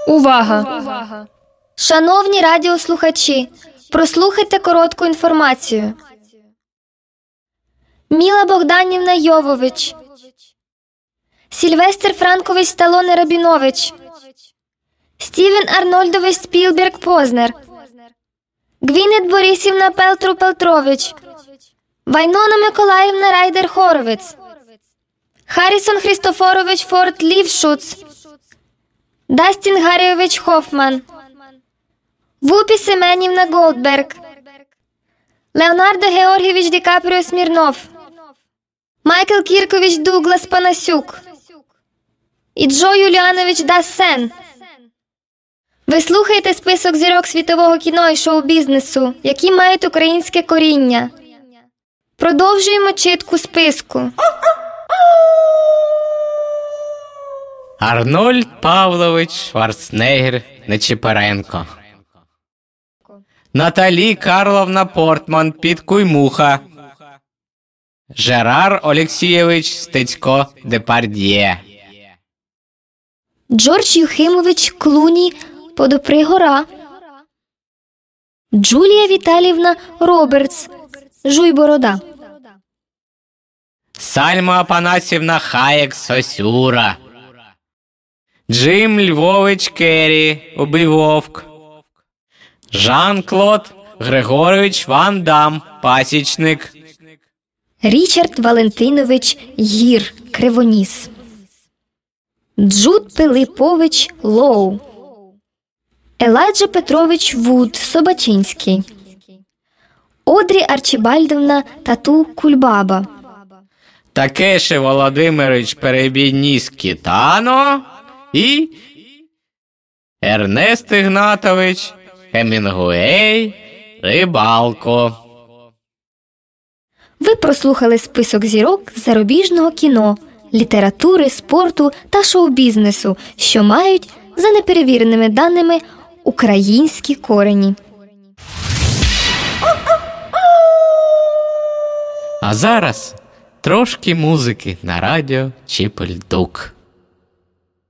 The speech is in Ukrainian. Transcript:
Увага! Шановні радіослухачі, прослухайте коротку інформацію. Міла Богданівна Йовович, Сільвестр Франкович Сталоне Рабінович, Стівен Арнольдович Спілберг Познер, Гвінет Борисівна Пелтру Пелтрович, Вайнона Миколаївна Райдер Хоровиц, Харрісон Христофорович Форд Лівшуц, Дастін Гарійович Хофман, Вупі Семенівна Голдберг, Леонардо Георгійович Ді Капріо Смірнов, Майкл Кіркович Дуглас Панасюк і Джо Юліанович Дассен. Ви слухаєте список зірок світового кіно і шоу-бізнесу, які мають українське коріння. Продовжуємо читку списку. Арнольд Павлович Шварценеггер Нечипоренко, Наталі Карловна Портман Підкуймуха, Жерар Олексійович Стецько Депардьє, Джордж Юхимович Клуні Подопригора, Джулія Віталіївна Робертс Жуйборода, Сальма Апанасівна Хаєк Сосюра, Джим Львович Керрі Убивовк, Жан-Клод Григорович Ван Дам Пасічник, Річард Валентинович Гір Кривоніс, Джуд Пилипович Лоу, Еладжа Петрович Вуд Собачинський, Одрі Арчибальдовна Тату Кульбаба, Такеші Володимирович Перебідніс Кітано і Ернест Ігнатович Хемінгуей Рибалко. Ви прослухали список зірок зарубіжного кіно, літератури, спорту та шоу-бізнесу, що мають, за неперевіреними даними, українські корені. А зараз трошки музики на радіо Чіпельдук.